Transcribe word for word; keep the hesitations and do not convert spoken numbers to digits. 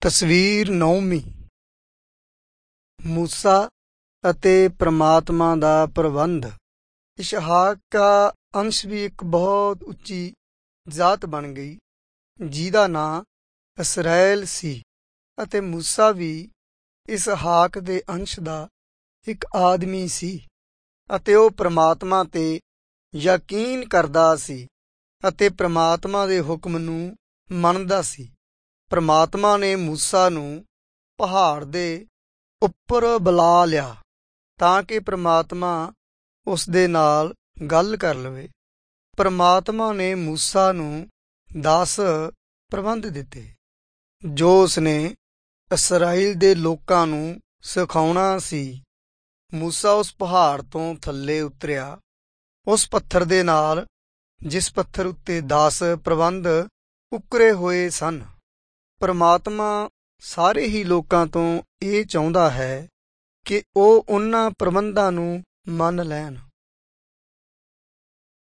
ਤਸਵੀਰ ਨੌਵੀਂ। ਮੂਸਾ ਅਤੇ ਪ੍ਰਮਾਤਮਾ ਦਾ ਪ੍ਰਬੰਧ। ਇਸਹਾਕ ਦਾ ਅੰਸ਼ ਵੀ ਇੱਕ ਬਹੁਤ ਉੱਚੀ ਜਾਤ ਬਣ ਗਈ ਜਿਹਦਾ ਨਾਂ ਇਸਰਾਏਲ ਸੀ, ਅਤੇ ਮੂਸਾ ਵੀ ਇਸਹਾਕ ਦੇ ਅੰਸ਼ ਦਾ ਇੱਕ ਆਦਮੀ ਸੀ, ਅਤੇ ਉਹ ਪ੍ਰਮਾਤਮਾ ਤੇ ਯਕੀਨ ਕਰਦਾ ਸੀ ਅਤੇ ਪ੍ਰਮਾਤਮਾ ਦੇ ਹੁਕਮ ਨੂੰ ਮੰਨਦਾ ਸੀ। ਪ੍ਰਮਾਤਮਾ ਨੇ ਮੂਸਾ ਨੂੰ ਪਹਾੜ ਦੇ ਉੱਪਰ ਬੁਲਾ ਲਿਆ ਤਾਂ ਕਿ ਪ੍ਰਮਾਤਮਾ ਉਸ ਦੇ ਨਾਲ ਗੱਲ ਕਰ ਲਵੇ। ਪ੍ਰਮਾਤਮਾ ਨੇ ਮੂਸਾ ਨੂੰ ਦਸ ਪ੍ਰਬੰਧ ਦਿੱਤੇ ਜੋ ਉਸਨੇ ਇਸਰਾਏਲ ਦੇ ਲੋਕਾਂ ਨੂੰ ਸਿਖਾਉਣਾ ਸੀ। ਮੂਸਾ ਉਸ ਪਹਾੜ ਤੋਂ ਥੱਲੇ ਉਤਰਿਆ, ਉਸ ਪੱਥਰ ਦੇ ਨਾਲ ਜਿਸ ਪੱਥਰ ਉੱਤੇ ਦਸ ਪ੍ਰਬੰਧ ਉੱਕਰੇ ਹੋਏ ਸਨ। ਪ੍ਰਮਾਤਮਾ ਸਾਰੇ ਹੀ ਲੋਕਾਂ ਤੋਂ ਇਹ ਚਾਹੁੰਦਾ ਹੈ ਕਿ ਉਹ ਉਹਨਾਂ ਪ੍ਰਬੰਧਾਂ ਨੂੰ ਮੰਨ ਲੈਣ।